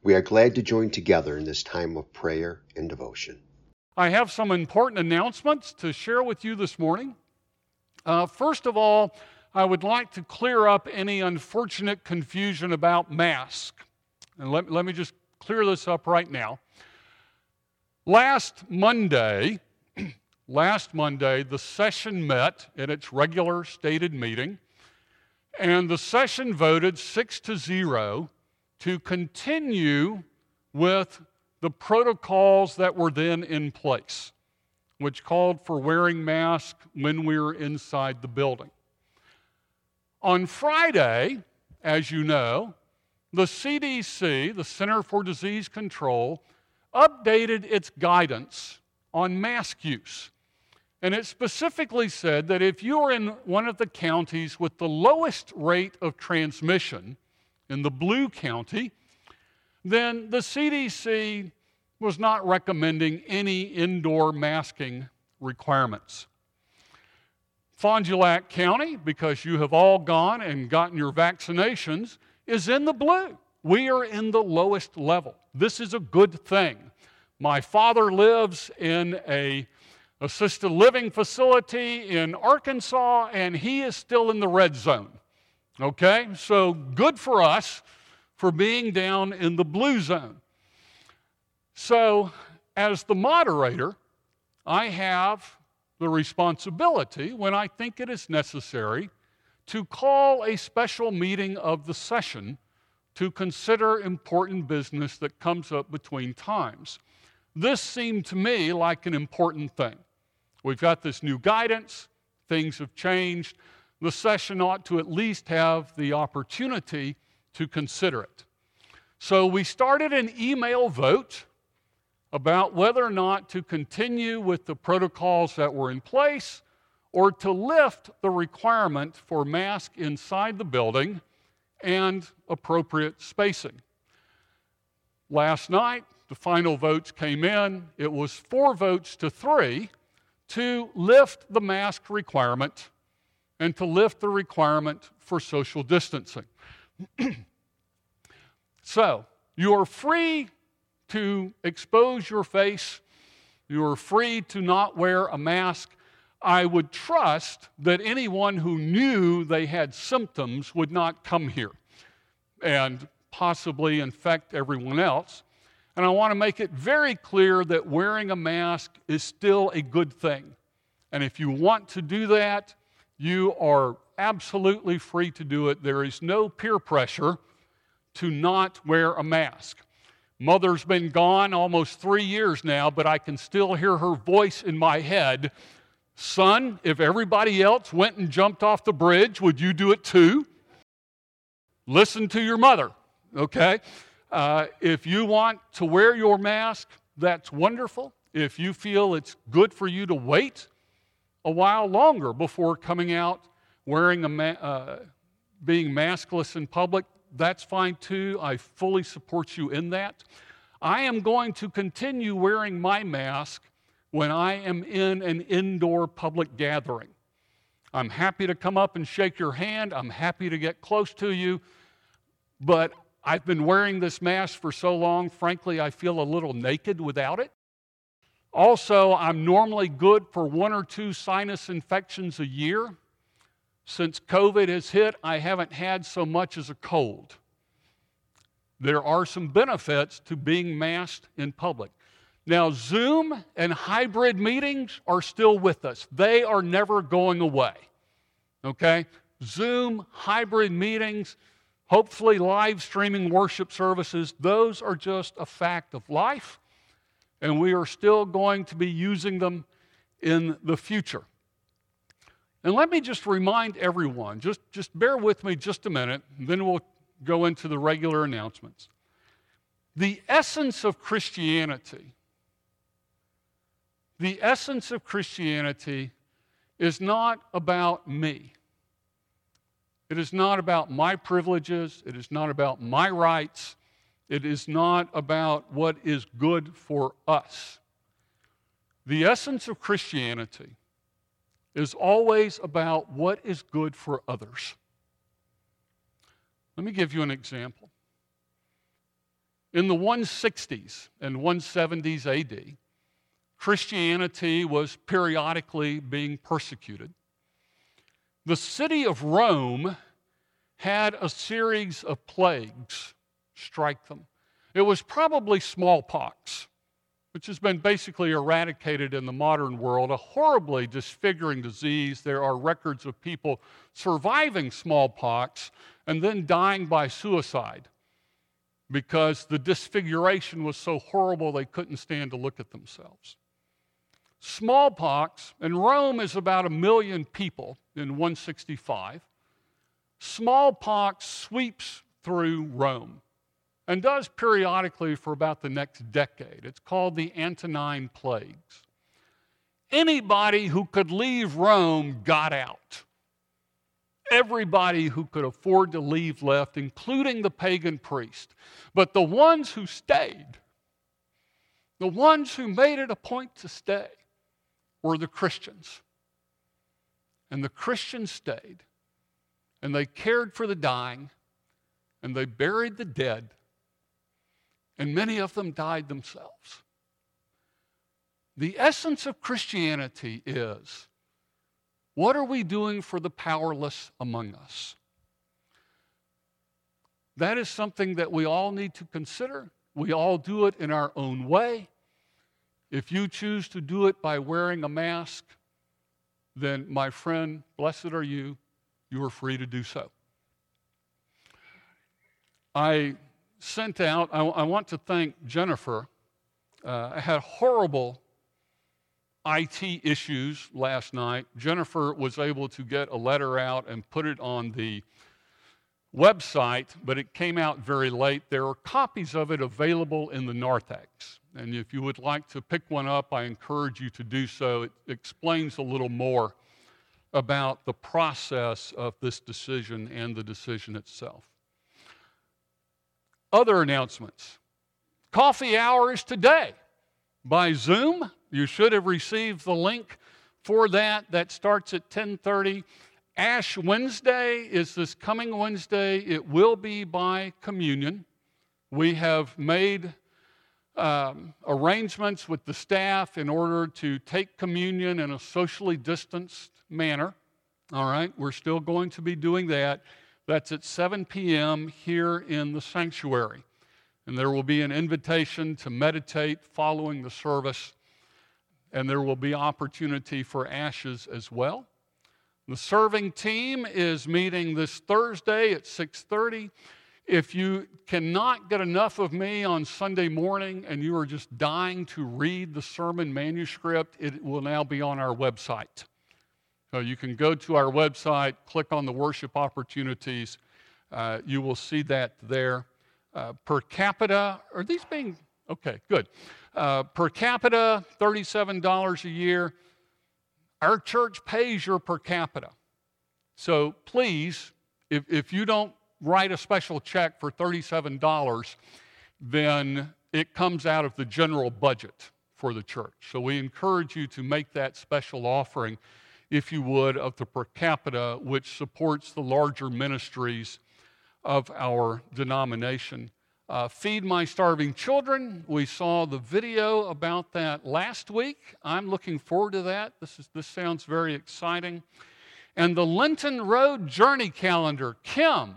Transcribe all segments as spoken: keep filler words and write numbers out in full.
We are glad to join together in this time of prayer and devotion. I have some important announcements to share with you this morning. Uh, first of all, I would like to clear up any unfortunate confusion about masks. And let, let me just clear this up right now. Last Monday, last Monday, the session met at its regular stated meeting, and the session voted six to zero to continue with the protocols that were then in place, which called for wearing masks when we were inside the building. On Friday, as you know, the C D C, the Center for Disease Control, updated its guidance on mask use. And it specifically said that if you are in one of the counties with the lowest rate of transmission, in the blue county, then the C D C was not recommending any indoor masking requirements. Fond du Lac County, because you have all gone and gotten your vaccinations, is in the blue. We are in the lowest level. This is a good thing. My father lives in a assisted living facility in Arkansas, and he is still in the red zone. Okay, so good for us for being down in the blue zone. So, as the moderator, I have the responsibility, when I think it is necessary, to call a special meeting of the session to consider important business that comes up between times. This seemed to me like an important thing. We've got this new guidance, things have changed. The session ought to at least have the opportunity to consider it. So we started an email vote about whether or not to continue with the protocols that were in place or to lift the requirement for masks inside the building and appropriate spacing. Last night, the final votes came in. It was four votes to three to lift the mask requirement and to lift the requirement for social distancing. So, you are free to expose your face. You are free to not wear a mask. I would trust that anyone who knew they had symptoms would not come here and possibly infect everyone else. And I want to make it very clear that wearing a mask is still a good thing. And if you want to do that, you are absolutely free to do it. There is no peer pressure to not wear a mask. Mother's been gone almost three years now, but I can still hear her voice in my head. Son, if everybody else went and jumped off the bridge, would you do it too? Listen to your mother, okay? Uh, if you want to wear your mask, that's wonderful. If you feel it's good for you to wait a while longer before coming out wearing a ma- uh, being maskless in public, that's fine too. I fully support you in that. I am going to continue wearing my mask when I am in an indoor public gathering. I'm happy to come up and shake your hand. I'm happy to get close to you. But I've been wearing this mask for so long, frankly, I feel a little naked without it. Also, I'm normally good for one or two sinus infections a year. Since COVID has hit, I haven't had so much as a cold. There are some benefits to being masked in public. Now, Zoom and hybrid meetings are still with us. They are never going away, okay? Zoom, hybrid meetings, hopefully live streaming worship services, those are just a fact of life, and we are still going to be using them in the future. And let me just remind everyone, just, just bear with me just a minute, and then we'll go into the regular announcements. The essence of Christianity, the essence of Christianity is not about me. It is not about my privileges. It is not about my rights. It is not about what is good for us. The essence of Christianity is always about what is good for others. Let me give you an example. In the one sixties and one seventies A D, Christianity was periodically being persecuted. The city of Rome had a series of plagues strike them. It was probably smallpox, which has been basically eradicated in the modern world, a horribly disfiguring disease. There are records of people surviving smallpox and then dying by suicide because the disfiguration was so horrible they couldn't stand to look at themselves. Smallpox, and Rome is about a million people in one sixty-five, smallpox sweeps through Rome and does periodically for about the next decade. It's called the Antonine Plagues. Anybody who could leave Rome got out. Everybody who could afford to leave left, including the pagan priest. But the ones who stayed, the ones who made it a point to stay, were the Christians. And the Christians stayed, and they cared for the dying, and they buried the dead, and many of them died themselves. The essence of Christianity is, what are we doing for the powerless among us? That is something that we all need to consider. We all do it in our own way. If you choose to do it by wearing a mask, then, my friend, blessed are you. You are free to do so. I sent out, I, I want to thank Jennifer. Uh, I had horrible I T issues last night. Jennifer was able to get a letter out and put it on the website, but it came out very late. There are copies of it available in the narthex. And if you would like to pick one up, I encourage you to do so. It explains a little more about the process of this decision and the decision itself. Other announcements. Coffee hour is today by Zoom. You should have received the link for that. That starts at ten thirty. Ash Wednesday is this coming Wednesday. It will be by communion. We have made um, arrangements with the staff in order to take communion in a socially distanced manner. All right, we're still going to be doing that. That's at seven p.m. here in the sanctuary. And there will be an invitation to meditate following the service. And there will be opportunity for ashes as well. The serving team is meeting this Thursday at six thirty. If you cannot get enough of me on Sunday morning and you are just dying to read the sermon manuscript, it will now be on our website. So you can go to our website, click on the worship opportunities. Uh, you will see that there. Uh, per capita, are these being, okay, good. Uh, per capita, thirty-seven dollars a year. Our church pays your per capita. So please, if, if you don't write a special check for thirty-seven dollars, then it comes out of the general budget for the church. So we encourage you to make that special offering, if you would, of the per capita, which supports the larger ministries of our denomination. Uh, Feed My Starving Children. We saw the video about that last week. I'm looking forward to that. This is this sounds very exciting. And the Linton Road Journey Calendar. Kim,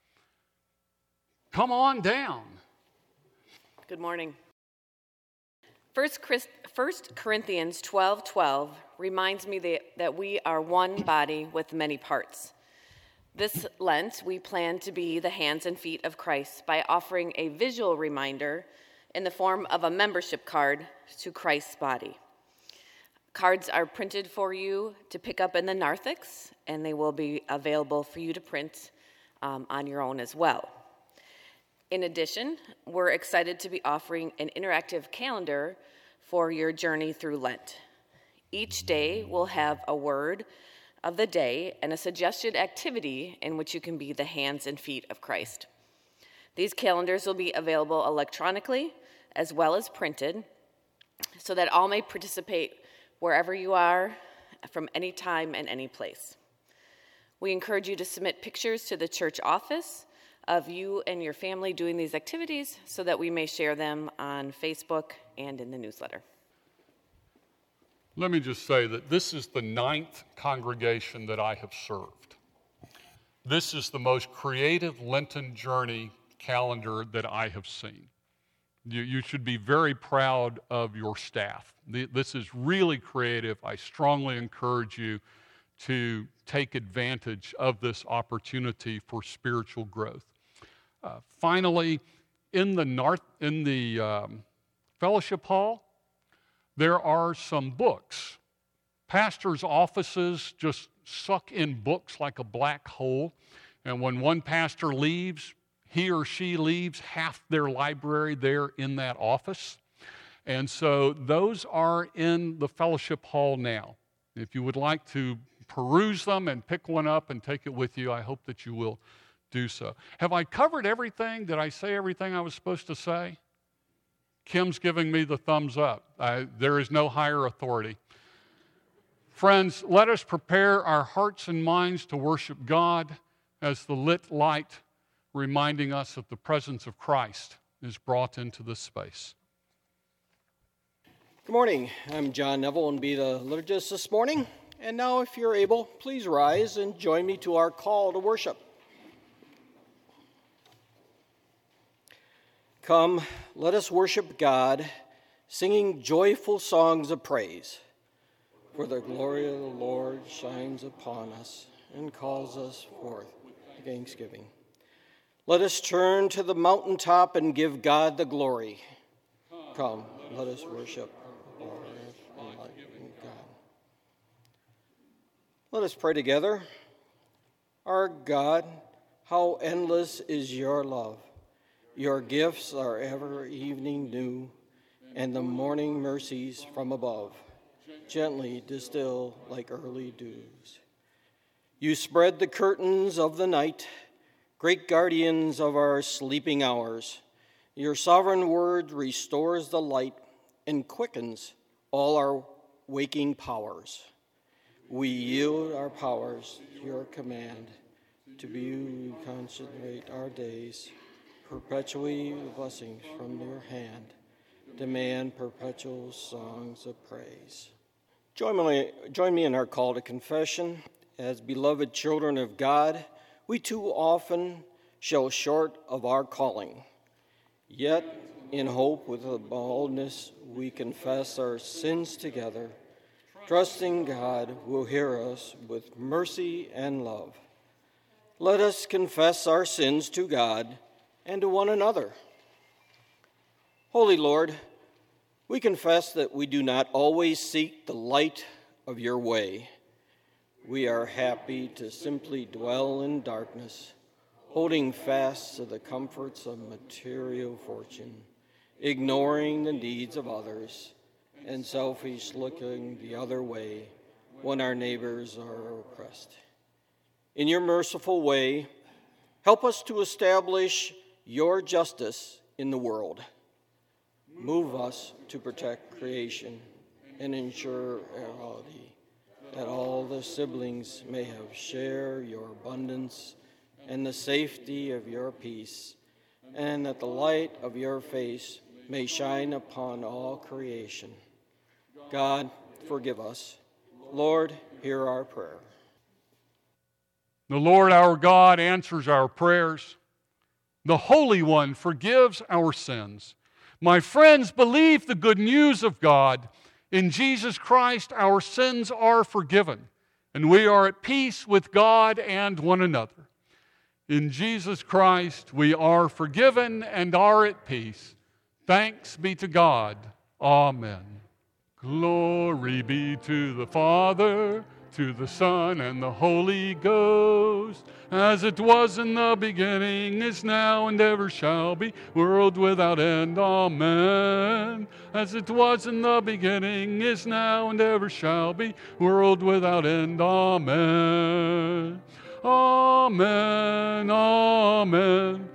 come on down. Good morning. First Corinthians twelve twelve reminds me that, that we are one body with many parts. This Lent, we plan to be the hands and feet of Christ by offering a visual reminder in the form of a membership card to Christ's body. Cards are printed for you to pick up in the narthex, and they will be available for you to print um, on your own as well. In addition, we're excited to be offering an interactive calendar for your journey through Lent. Each day will have a word of the day and a suggested activity in which you can be the hands and feet of Christ. These calendars will be available electronically as well as printed so that all may participate wherever you are from any time and any place. We encourage you to submit pictures to the church office of you and your family doing these activities so that we may share them on Facebook and in the newsletter. Let me just say that this is the ninth congregation that I have served. This is the most creative Lenten journey calendar that I have seen. You, you should be very proud of your staff. The, this is really creative. I strongly encourage you to take advantage of this opportunity for spiritual growth. Uh, finally, in the, North, in the um, fellowship hall, there are some books. Pastors' offices just suck in books like a black hole, and when one pastor leaves, he or she leaves half their library there in that office. And so those are in the fellowship hall now. If you would like to peruse them and pick one up and take it with you, I hope that you will do so. Have I covered everything? Did I say everything I was supposed to say? Kim's giving me the thumbs up. I, there is no higher authority. Friends, let us prepare our hearts and minds to worship God as the lit light reminding us that the presence of Christ is brought into this space. Good morning. I'm John Neville and be the liturgist this morning. And now, if you're able, please rise and join me to our call to worship. Come, let us worship God, singing joyful songs of praise. For the glory of the Lord shines upon us and calls us forth to thanksgiving. Let us turn to the mountaintop and give God the glory. Come, let us worship the Lord and living God. Let us pray together. Our God, how endless is your love. Your gifts are ever evening new, and the morning mercies from above gently distill like early dews. You spread the curtains of the night, great guardians of our sleeping hours. Your sovereign word restores the light and quickens all our waking powers. We yield our powers to your command. To you we consecrate our days. Perpetually blessings from your hand. Demand perpetual songs of praise. Join me, join me in our call to confession. As beloved children of God, we too often shell short of our calling. Yet, in hope with a boldness, we confess our sins together, trusting God will hear us with mercy and love. Let us confess our sins to God and to one another. Holy Lord, we confess that we do not always seek the light of your way. We are happy to simply dwell in darkness, holding fast to the comforts of material fortune, ignoring the needs of others, and selfish looking the other way when our neighbors are oppressed. In your merciful way, help us to establish your justice in the world. Move us to protect creation and ensure equality, that all the siblings may have share your abundance and the safety of your peace, and that the light of your face may shine upon all creation. God, forgive us. Lord, hear our prayer. The Lord our God answers our prayers. The Holy One forgives our sins. My friends, believe the good news of God. In Jesus Christ, our sins are forgiven, and we are at peace with God and one another. In Jesus Christ, we are forgiven and are at peace. Thanks be to God. Amen. Glory be to the Father, to the Son, and the Holy Ghost, as it was in the beginning, is now, and ever shall be, world without end. Amen. As it was in the beginning, is now, and ever shall be, world without end. Amen. Amen. Amen.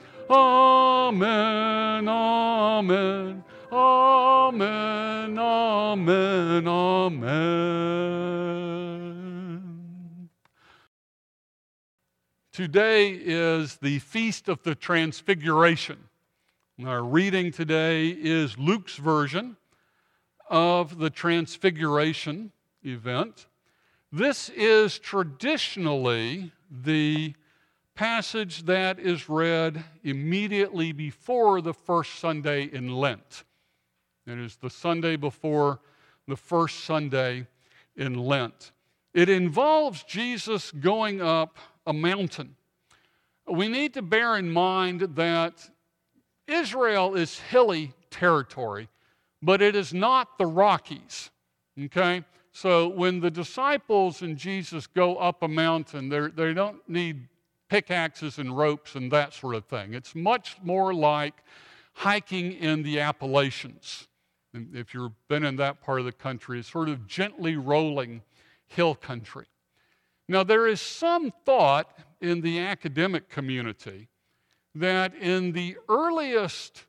Amen. Amen. Amen. Amen. Amen. Today is the Feast of the Transfiguration. Our reading today is Luke's version of the Transfiguration event. This is traditionally the passage that is read immediately before the first Sunday in Lent. It is the Sunday before the first Sunday in Lent. It involves Jesus going up a mountain. We need to bear in mind that Israel is hilly territory, but it is not the Rockies, okay? So when the disciples and Jesus go up a mountain, they don't need pickaxes and ropes and that sort of thing. It's much more like hiking in the Appalachians. And if you've been in that part of the country, it's sort of gently rolling hill country. Now, there is some thought in the academic community that in the earliest,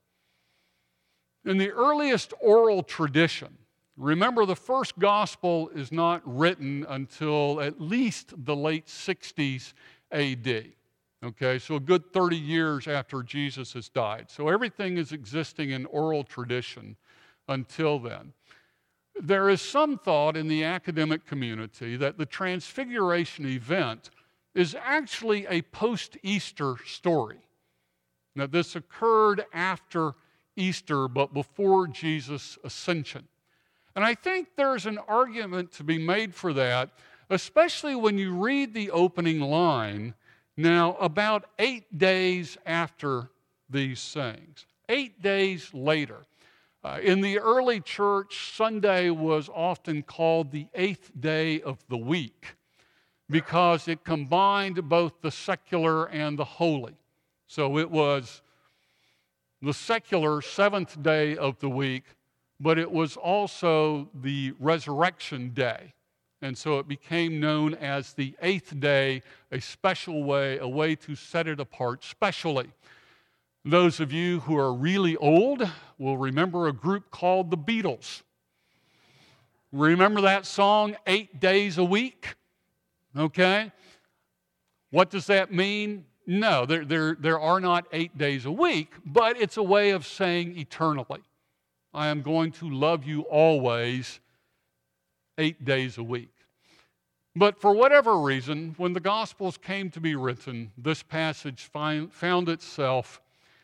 in the earliest oral tradition, remember the first gospel is not written until at least the late sixties A D. Okay, so a good thirty years after Jesus has died. So everything is existing in oral tradition until then. There is some thought in the academic community that the Transfiguration event is actually a post-Easter story. Now, this occurred after Easter, but before Jesus' ascension. And I think there's an argument to be made for that, especially when you read the opening line, now about eight days after these sayings, eight days later. Uh, in the early church, Sunday was often called the eighth day of the week because it combined both the secular and the holy. So it was the secular seventh day of the week, but it was also the resurrection day. And so it became known as the eighth day, a special way, a way to set it apart specially. Those of you who are really old will remember a group called the Beatles. Remember that song, Eight Days a Week? Okay? What does that mean? No, there, there, there are not eight days a week, but it's a way of saying eternally. I am going to love you always, eight days a week. But for whatever reason, when the Gospels came to be written, this passage find, found itself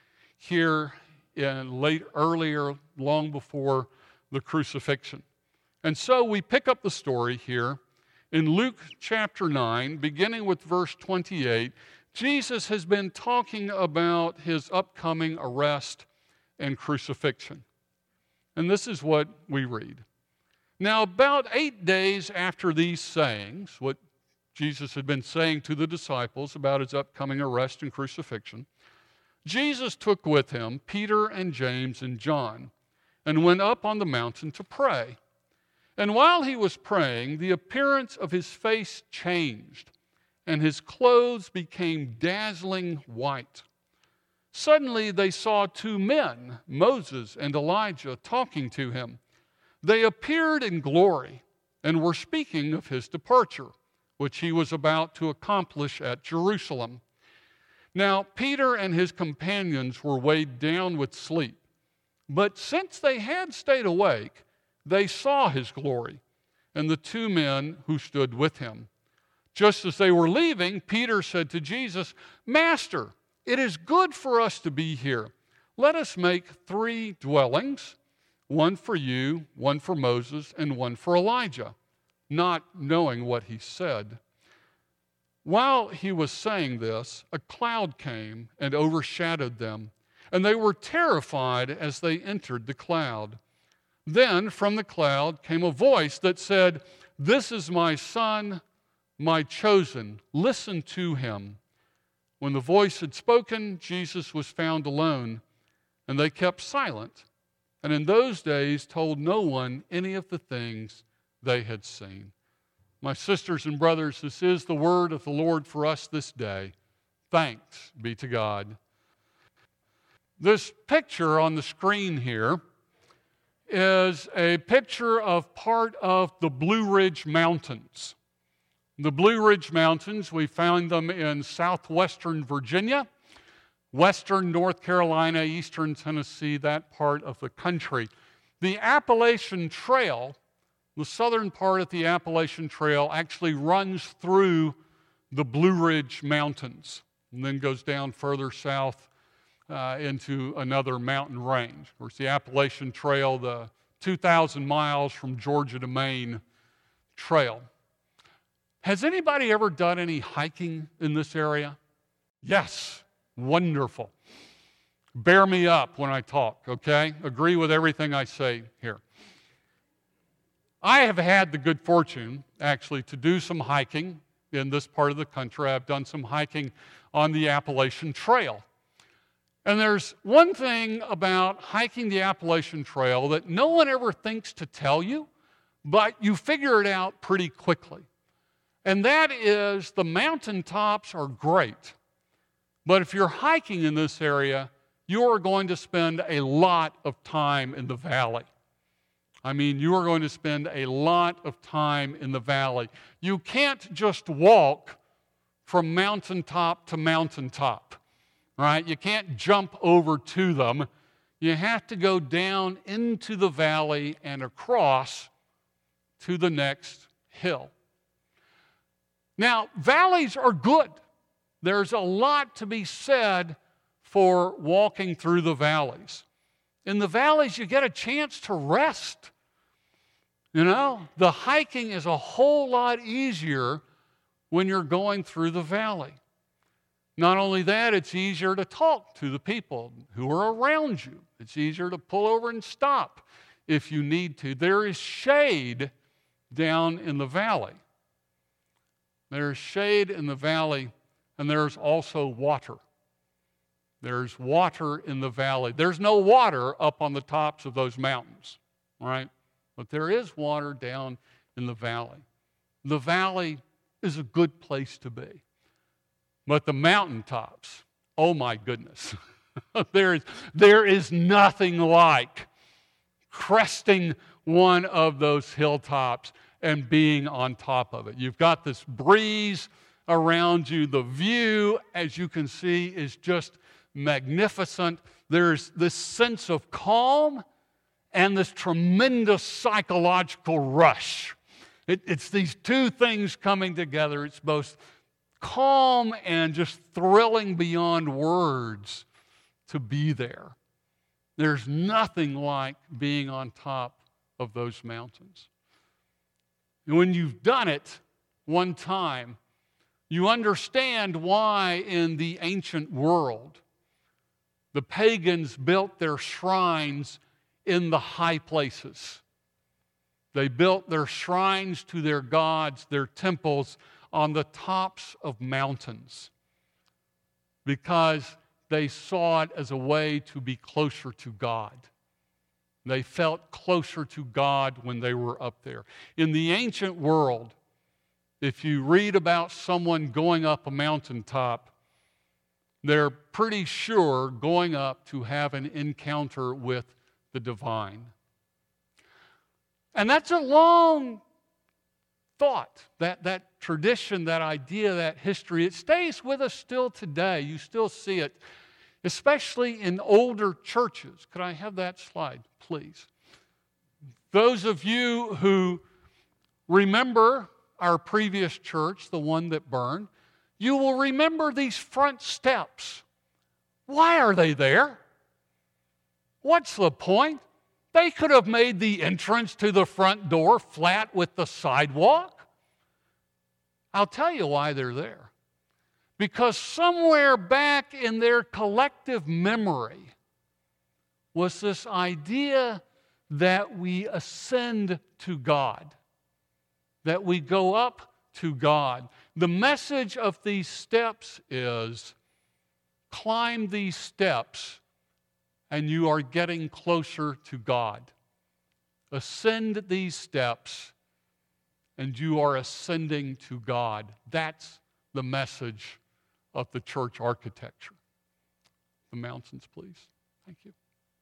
here in late, earlier, long before the crucifixion. And so we pick up the story here in Luke chapter nine, beginning with verse twenty-eight. Jesus has been talking about his upcoming arrest and crucifixion. And this is what we read. Now, about eight days after these sayings, what Jesus had been saying to the disciples about his upcoming arrest and crucifixion, Jesus took with him Peter and James and John and went up on the mountain to pray. And while he was praying, the appearance of his face changed, and his clothes became dazzling white. Suddenly they saw two men, Moses and Elijah, talking to him. They appeared in glory and were speaking of his departure, which he was about to accomplish at Jerusalem. Now, Peter and his companions were weighed down with sleep, but since they had stayed awake, they saw his glory and the two men who stood with him. Just as they were leaving, Peter said to Jesus, "Master, it is good for us to be here. Let us make three dwellings, one for you, one for Moses, and one for Elijah," not knowing what he said. While he was saying this, a cloud came and overshadowed them, and they were terrified as they entered the cloud. Then from the cloud came a voice that said, "This is my son, my chosen. Listen to him." When the voice had spoken, Jesus was found alone, and they kept silent, and in those days told no one any of the things they had seen. My sisters and brothers, this is the word of the Lord for us this day. Thanks be to God. This picture on the screen here is a picture of part of the Blue Ridge Mountains. The Blue Ridge Mountains, we found them in southwestern Virginia, western North Carolina, eastern Tennessee, that part of the country. The Appalachian Trail, the southern part of the Appalachian Trail, actually runs through the Blue Ridge Mountains and then goes down further south uh, into another mountain range. Of course, the Appalachian Trail, the two thousand miles from Georgia to Maine trail. Has anybody ever done any hiking in this area? Yes, wonderful. Bear me up when I talk, okay? Agree with everything I say here. I have had the good fortune, actually, to do some hiking in this part of the country. I've done some hiking on the Appalachian Trail. And there's one thing about hiking the Appalachian Trail that no one ever thinks to tell you, but you figure it out pretty quickly. And that is the mountaintops are great. But if you're hiking in this area, you are going to spend a lot of time in the valley. I mean, you are going to spend a lot of time in the valley. You can't just walk from mountaintop to mountaintop, right? You can't jump over to them. You have to go down into the valley and across to the next hill. Now, valleys are good. There's a lot to be said for walking through the valleys. In the valleys, you get a chance to rest. You know, the hiking is a whole lot easier when you're going through the valley. Not only that, it's easier to talk to the people who are around you. It's easier to pull over and stop if you need to. There is shade down in the valley. There's shade in the valley, and there's also water. There's water in the valley. There's no water up on the tops of those mountains, right? But there is water down in the valley. The valley is a good place to be. But the mountaintops, oh my goodness, there is, there is nothing like cresting one of those hilltops and being on top of it. You've got this breeze around you. The view, as you can see, is just magnificent. There's this sense of calm and this tremendous psychological rush. It, it's these two things coming together. It's both calm and just thrilling beyond words to be there. There's nothing like being on top of those mountains. And when you've done it one time, you understand why in the ancient world the pagans built their shrines in the high places. They built their shrines to their gods, their temples, on the tops of mountains because they saw it as a way to be closer to God. They felt closer to God when they were up there. In the ancient world, if you read about someone going up a mountaintop, they're pretty sure going up to have an encounter with the divine. And that's a long thought, that, that tradition, that idea, that history. It stays with us still today. You still see it, especially in older churches. Could I have that slide, please? Those of you who remember our previous church, the one that burned, you will remember these front steps. Why are they there? What's the point? They could have made the entrance to the front door flat with the sidewalk. I'll tell you why they're there. Because somewhere back in their collective memory was this idea that we ascend to God, that we go up to God. The message of these steps is climb these steps and you are getting closer to God. Ascend these steps and you are ascending to God. That's the message of the church architecture. The mountains, please. Thank you.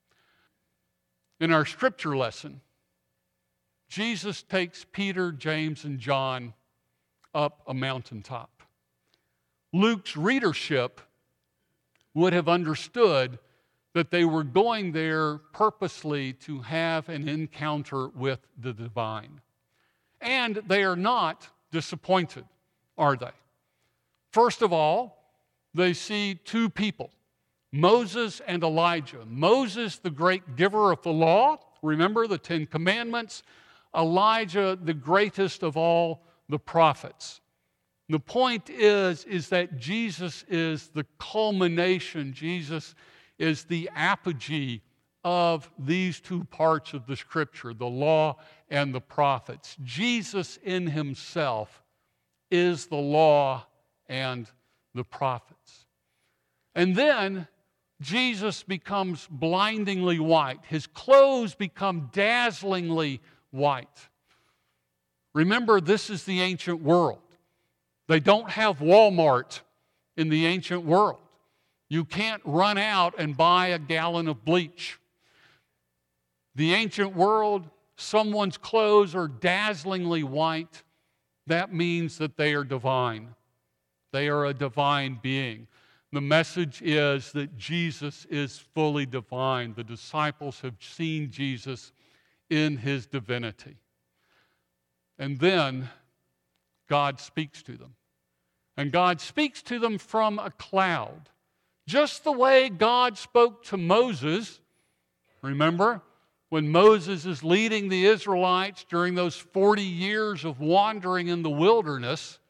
In our scripture lesson, Jesus takes Peter, James, and John up a mountaintop. Luke's readership would have understood that they were going there purposely to have an encounter with the divine. And they are not disappointed, are they? First of all, they see two people, Moses and Elijah. Moses, the great giver of the law, remember the Ten Commandments. Elijah, the greatest of all the prophets. The point is, is that Jesus is the culmination. Jesus is the apogee of these two parts of the Scripture, the law and the prophets. Jesus in himself is the law and the prophets. And then Jesus becomes blindingly white. His clothes become dazzlingly white. Remember, this is the ancient world. They don't have Walmart in the ancient world. You can't run out and buy a gallon of bleach. The ancient world, someone's clothes are dazzlingly white. That means that they are divine. They are a divine being. The message is that Jesus is fully divine. The disciples have seen Jesus in his divinity. And then God speaks to them. And God speaks to them from a cloud. Just the way God spoke to Moses. Remember, when Moses is leading the Israelites during those forty years of wandering in the wilderness,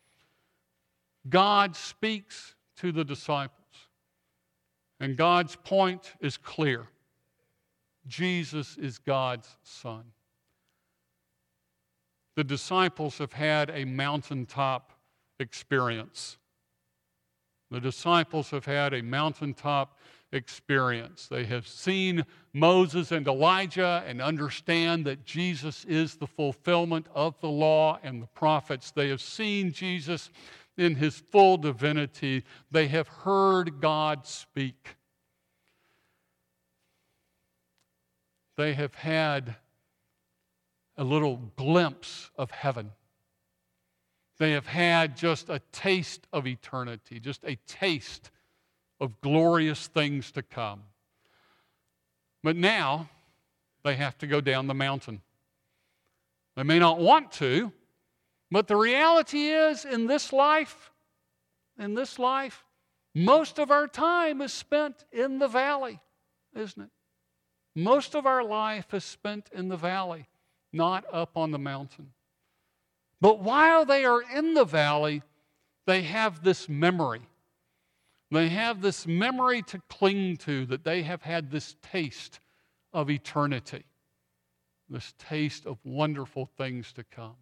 God speaks to the disciples. And God's point is clear. Jesus is God's Son. The disciples have had a mountaintop experience. The disciples have had a mountaintop experience. They have seen Moses and Elijah and understand that Jesus is the fulfillment of the law and the prophets. They have seen Jesus in his full divinity. They have heard God speak. They have had a little glimpse of heaven. They have had just a taste of eternity, just a taste of glorious things to come. But now they have to go down the mountain. They may not want to, but the reality is in this life, in this life, most of our time is spent in the valley, isn't it? Most of our life is spent in the valley, not up on the mountain. But while they are in the valley, they have this memory. They have this memory to cling to, that they have had this taste of eternity, this taste of wonderful things to come.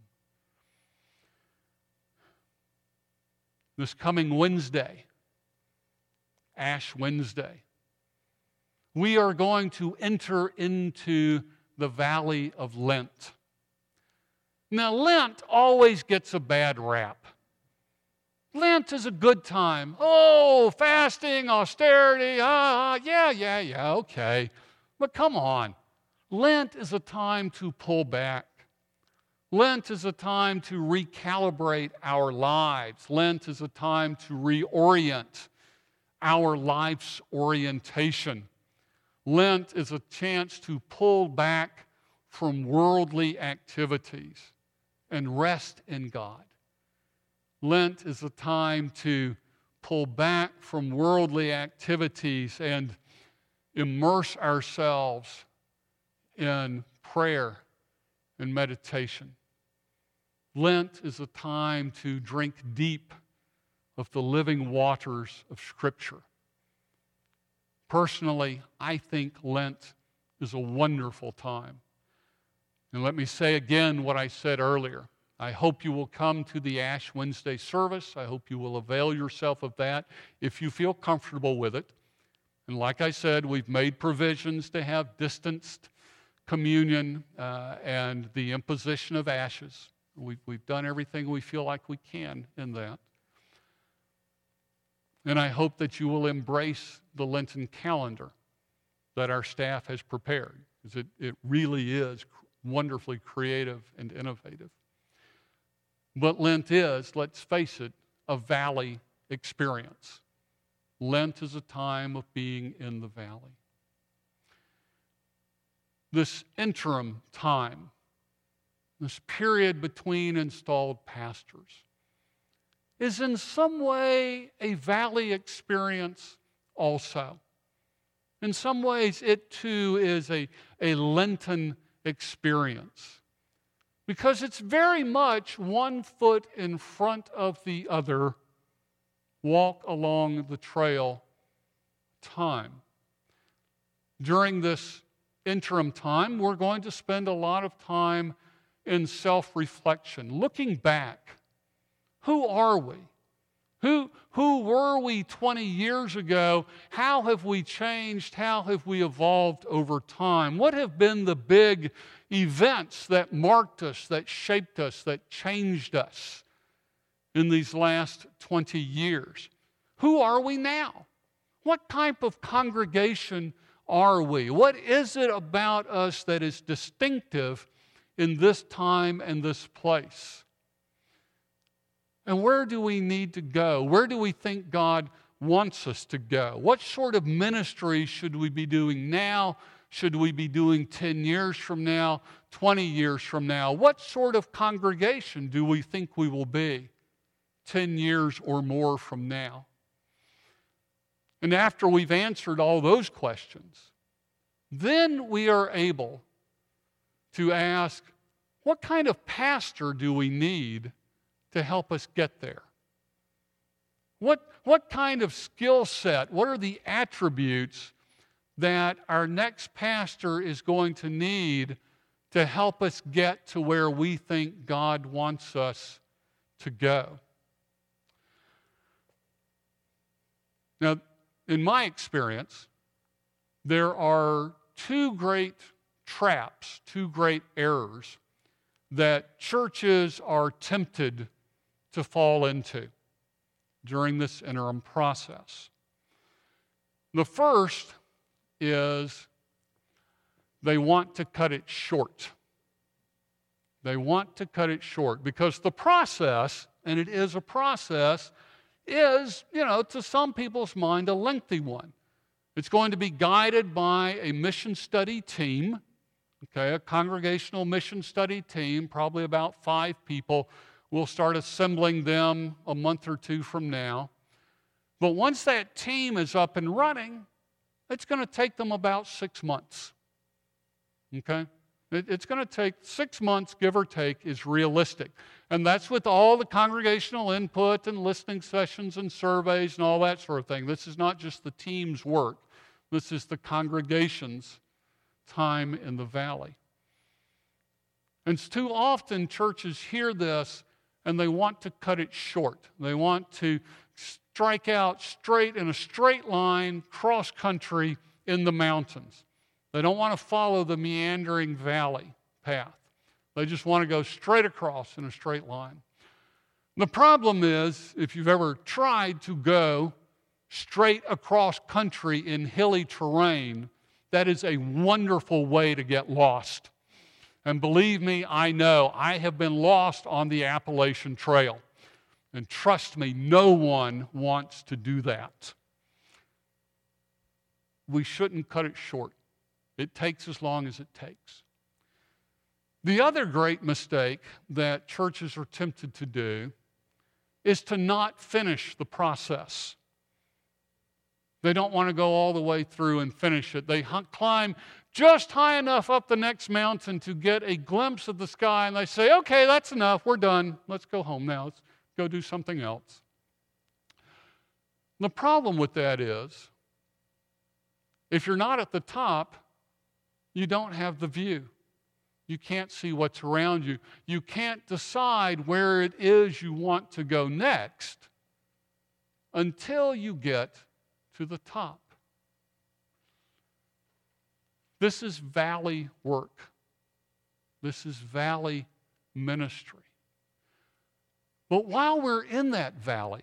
This coming Wednesday, Ash Wednesday, we are going to enter into the Valley of Lent. Now, Lent always gets a bad rap. Lent is a good time. Oh, fasting, austerity, ah, yeah, yeah, yeah, okay. But come on. Lent is a time to pull back. Lent is a time to recalibrate our lives. Lent is a time to reorient our life's orientation. Lent is a chance to pull back from worldly activities and rest in God. Lent is a time to pull back from worldly activities and immerse ourselves in prayer and meditation. Lent is a time to drink deep of the living waters of Scripture. Personally, I think Lent is a wonderful time. And let me say again what I said earlier. I hope you will come to the Ash Wednesday service. I hope you will avail yourself of that if you feel comfortable with it. And like I said, we've made provisions to have distanced communion uh, and the imposition of ashes. We've, we've done everything we feel like we can in that. And I hope that you will embrace the Lenten calendar that our staff has prepared, because it, it really is wonderfully creative and innovative. But Lent is, let's face it, a valley experience. Lent is a time of being in the valley. This interim time, this period between installed pastors, is in some way a valley experience also. In some ways, it too is a, a Lenten experience, because it's very much one foot in front of the other, walk along the trail time. During this interim time, we're going to spend a lot of time in self-reflection, looking back. Who are we? Who, who were we twenty years ago? How have we changed? How have we evolved over time? What have been the big events that marked us, that shaped us, that changed us in these last twenty years? Who are we now? What type of congregation are we? What is it about us that is distinctive in this time and this place? And where do we need to go? Where do we think God wants us to go? What sort of ministry should we be doing now? Should we be doing ten years from now, twenty years from now? What sort of congregation do we think we will be ten years or more from now? And after we've answered all those questions, then we are able to ask, what kind of pastor do we need to help us get there? What, what kind of skill set, what are the attributes that our next pastor is going to need to help us get to where we think God wants us to go? Now, in my experience, there are two great traps, two great errors that churches are tempted to fall into during this interim process. The first is they want to cut it short. They want to cut it short because the process, and it is a process, is, you know, to some people's mind, a lengthy one. It's going to be guided by a mission study team, okay, a congregational mission study team, probably about five people. We'll start assembling them a month or two from now. But once that team is up and running, it's going to take them about six months. Okay? It, it's going to take six months, give or take, is realistic. And that's with all the congregational input and listening sessions and surveys and all that sort of thing. This is not just the team's work. This is the congregation's time in the valley. And too often churches hear this and they want to cut it short. They want to strike out straight in a straight line, cross country in the mountains. They don't want to follow the meandering valley path. They just want to go straight across in a straight line. The problem is, if you've ever tried to go straight across country in hilly terrain, that is a wonderful way to get lost. And believe me, I know, I have been lost on the Appalachian Trail. And trust me, no one wants to do that. We shouldn't cut it short. It takes as long as it takes. The other great mistake that churches are tempted to do is to not finish the process. They don't want to go all the way through and finish it. They climb just high enough up the next mountain to get a glimpse of the sky, and they say, okay, that's enough, we're done. Let's go home now. Let's go do something else. The problem with that is, if you're not at the top, you don't have the view. You can't see what's around you. You can't decide where it is you want to go next until you get to the top. This is valley work. This is valley ministry. But while we're in that valley,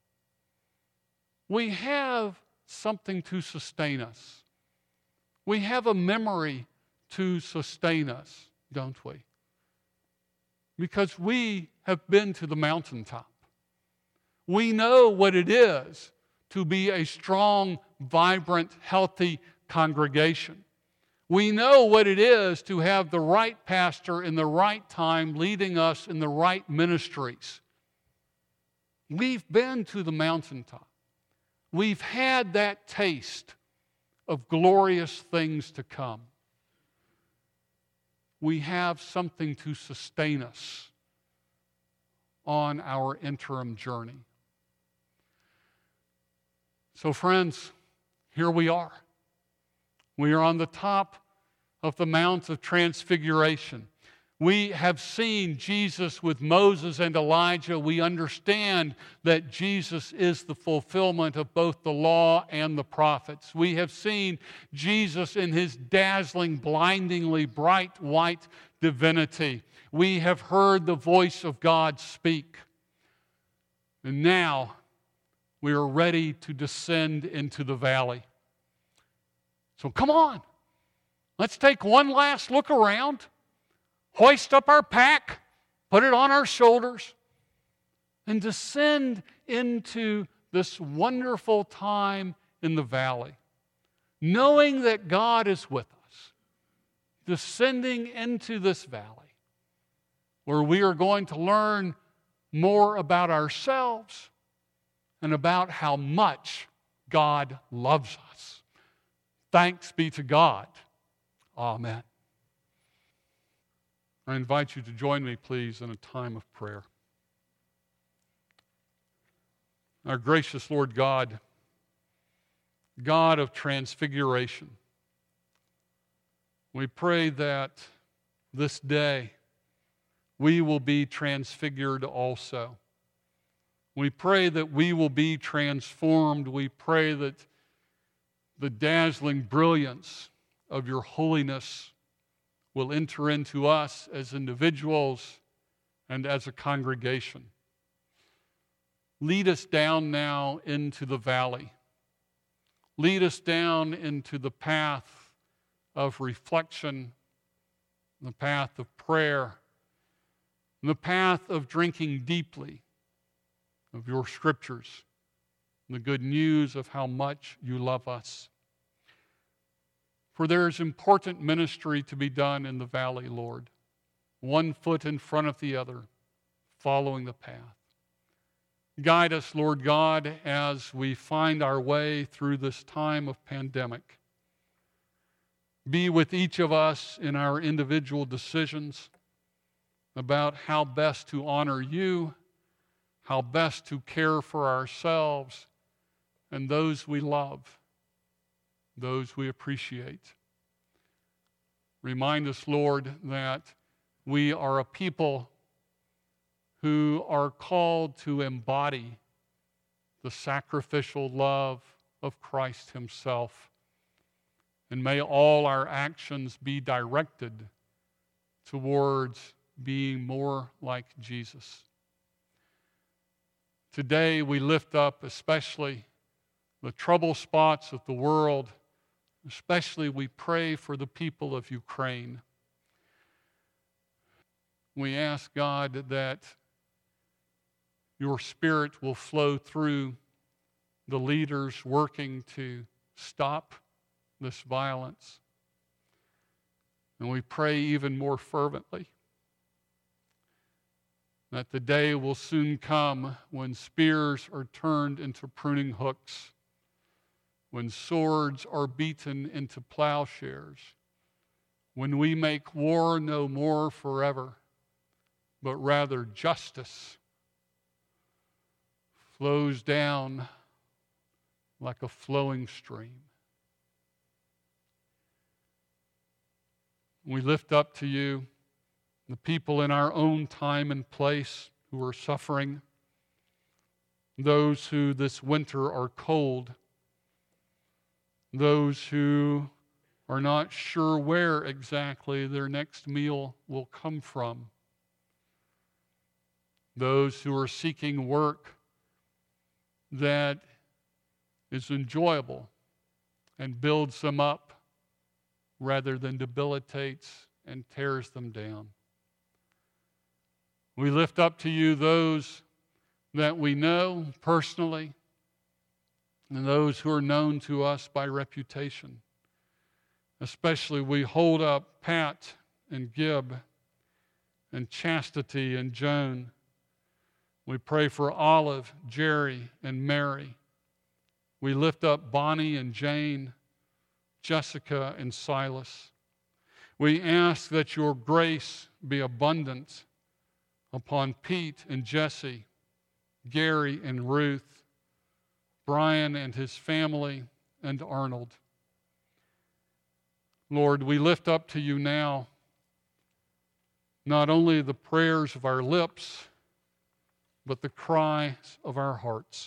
we have something to sustain us. We have a memory to sustain us, don't we? because we have been to the mountaintop. We know what it is to be a strong, vibrant, healthy congregation. We know what it is to have the right pastor in the right time leading us in the right ministries. We've been to the mountaintop. We've had that taste of glorious things to come. We have something to sustain us on our interim journey. So friends, here we are. We are on the top of the Mount of Transfiguration. We have seen Jesus with Moses and Elijah. We understand that Jesus is the fulfillment of both the law and the prophets. We have seen Jesus in his dazzling, blindingly bright white divinity. We have heard the voice of God speak. And now we are ready to descend into the valley. So come on, let's take one last look around. Hoist up our pack, put it on our shoulders, and descend into this wonderful time in the valley, knowing that God is with us, descending into this valley, where we are going to learn more about ourselves and about how much God loves us. Thanks be to God. Amen. I invite you to join me, please, in a time of prayer. Our gracious Lord God, God of transfiguration, we pray that this day we will be transfigured also. We pray that we will be transformed. We pray that the dazzling brilliance of your holiness will enter into us as individuals and as a congregation. Lead us down now into the valley. Lead us down into the path of reflection, the path of prayer, the path of drinking deeply of your scriptures, the good news of how much you love us. For there is important ministry to be done in the valley, Lord, one foot in front of the other, following the path. Guide us, Lord God, as we find our way through this time of pandemic. Be with each of us in our individual decisions about how best to honor you, how best to care for ourselves and those we love, those we appreciate. Remind us, Lord, that we are a people who are called to embody the sacrificial love of Christ himself. And may all our actions be directed towards being more like Jesus. Today we lift up especially the trouble spots of the world. Especially we pray for the people of Ukraine. We ask, God, that your Spirit will flow through the leaders working to stop this violence. And we pray even more fervently that the day will soon come when spears are turned into pruning hooks, when swords are beaten into plowshares, when we make war no more forever, but rather justice flows down like a flowing stream. We lift up to you the people in our own time and place who are suffering, those who this winter are cold, those who are not sure where exactly their next meal will come from, those who are seeking work that is enjoyable and builds them up rather than debilitates and tears them down. We lift up to you those that we know personally and those who are known to us by reputation. Especially we hold up Pat and Gib and Chastity and Joan. We pray for Olive, Jerry, and Mary. We lift up Bonnie and Jane, Jessica and Silas. We ask that your grace be abundant upon Pete and Jesse, Gary and Ruth, Brian and his family, and Arnold. Lord, we lift up to you now not only the prayers of our lips, but the cries of our hearts.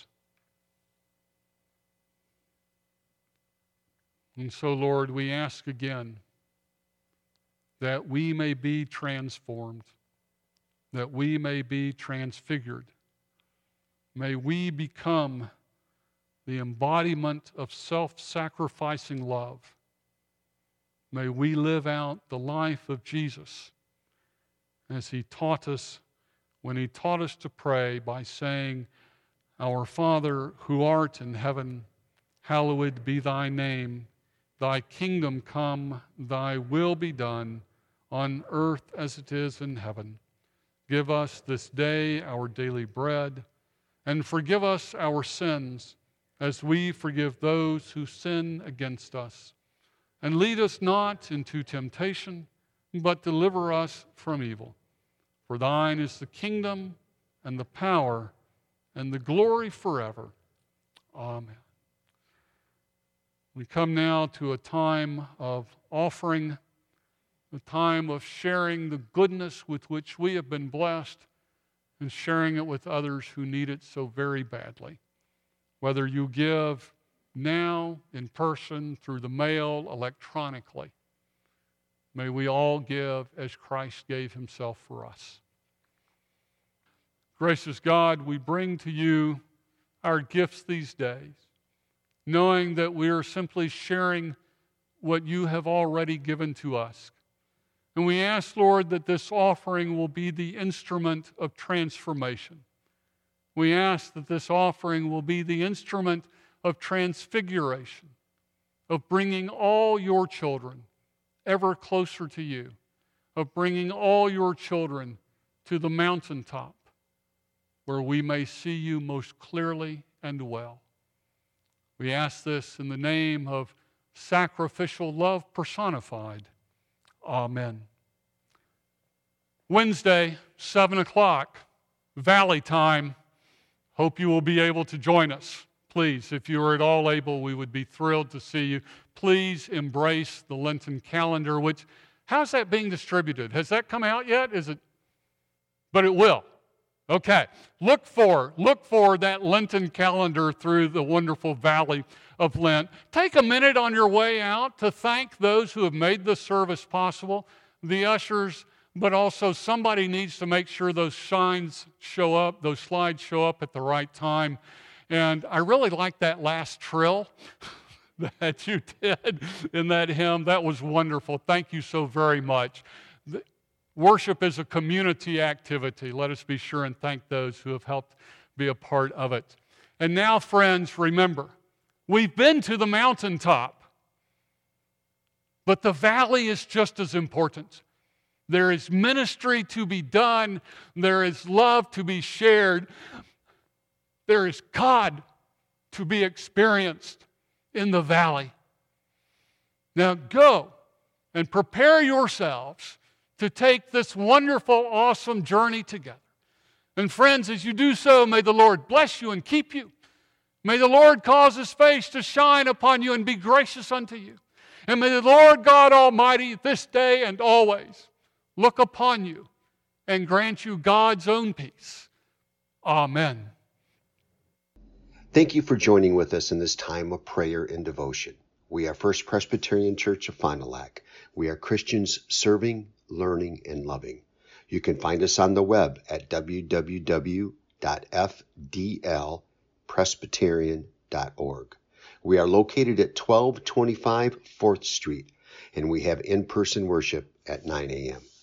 And so, Lord, we ask again that we may be transformed, that we may be transfigured. May we become the embodiment of self-sacrificing love. May we live out the life of Jesus as he taught us when he taught us to pray by saying, Our Father who art in heaven, hallowed be thy name. Thy kingdom come, thy will be done, on earth as it is in heaven. Give us this day our daily bread, and forgive us our sins, as we forgive those who sin against us. And lead us not into temptation, but deliver us from evil. For thine is the kingdom, and the power, and the glory forever. Amen. We come now to a time of offering, a time of sharing the goodness with which we have been blessed and sharing it with others who need it so very badly. Whether you give now, in person, through the mail, electronically, may we all give as Christ gave himself for us. Gracious God, we bring to you our gifts these days, knowing that we are simply sharing what you have already given to us. And we ask, Lord, that this offering will be the instrument of transformation. We ask that this offering will be the instrument of transfiguration, of bringing all your children ever closer to you, of bringing all your children to the mountaintop where we may see you most clearly and well. We ask this in the name of sacrificial love personified. Amen. Wednesday, seven o'clock, Valley time. Hope you will be able to join us. Please, if you are at all able, we would be thrilled to see you. Please embrace the Lenten calendar, which, how's that being distributed? Has that come out yet? Is it? But it will. Okay. Look for, look for that Lenten calendar through the wonderful Valley of Lent. Take a minute on your way out to thank those who have made this service possible, the ushers, but also somebody needs to make sure those signs show up, those slides show up at the right time. And I really like that last trill that you did in that hymn. That was wonderful. Thank you so very much. The, worship is a community activity. Let us be sure and thank those who have helped be a part of it. And now, friends, remember, we've been to the mountaintop, but the valley is just as important. There is ministry to be done. There is love to be shared. There is God to be experienced in the valley. Now go and prepare yourselves to take this wonderful, awesome journey together. And friends, as you do so, may the Lord bless you and keep you. May the Lord cause his face to shine upon you and be gracious unto you. And may the Lord God Almighty this day and always look upon you and grant you God's own peace. Amen. Thank you for joining with us in this time of prayer and devotion. We are First Presbyterian Church of Fond du Lac. We are Christians serving, learning, and loving. You can find us on the web at w w w dot f d l presbyterian dot org. We are located at twelve twenty-five fourth Street, and we have in-person worship at nine a.m.